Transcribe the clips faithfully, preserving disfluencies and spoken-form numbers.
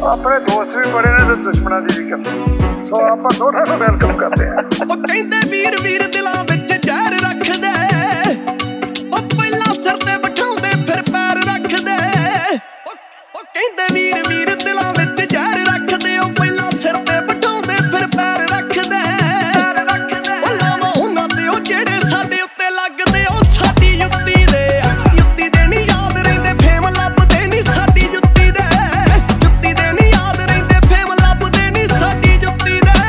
अपने दोस्त भी बड़े ने तो दुश्मनों की भी करते, सो आप दोनों को वेलकम करते हैं। ਉਹ ਕਹਿੰਦੇ ਵੀਰ ਵੀਰ ਦਿਲਾਂ ਵਿੱਚ ਜ਼ਹਿਰ ਰੱਖਦੇ, ਉਹ ਪਹਿਲਾਂ ਸਿਰ ਤੇ ਬਿਠਾਉਂਦੇ ਫਿਰ ਪੈਰ ਰੱਖਦੇ। ਉਹ ਕਹਿੰਦੇ ਵੀਰ ਵੀਰ ਦਿਲਾਂ ਵਿੱਚ ਜ਼ਹਿਰ ਰੱਖਦੇ, ਉਹ ਪਹਿਲਾਂ ਸਿਰ ਤੇ ਬਿਠਾਉਂਦੇ ਫਿਰ ਪੈਰ ਰੱਖਦੇ। ਉਹ ਲਾਵਾਂ ਉਹਨਾਂ ਤੇ ਉਹ ਜਿਹੜੇ ਸਾਡੇ ਉੱਤੇ ਲੱਗਦੇ, ਉਹ ਸਾਡੀ ਜੁੱਤੀ ਦੇ ਜੁੱਤੀ ਦੇ ਨਹੀਂ ਯਾਦ ਰਹਿੰਦੇ, ਫੇਮ ਲੱਭਦੇ ਨਹੀਂ ਸਾਡੀ ਜੁੱਤੀ ਦੇ ਜੁੱਤੀ ਦੇ ਨਹੀਂ ਯਾਦ ਰਹਿੰਦੇ, ਫੇਮ ਲੱਭਦੇ ਨਹੀਂ ਸਾਡੀ ਜੁੱਤੀ ਦੇ।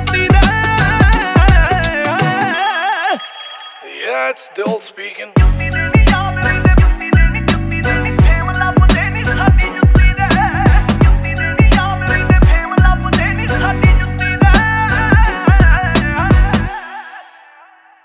Yeah, it's still speaking.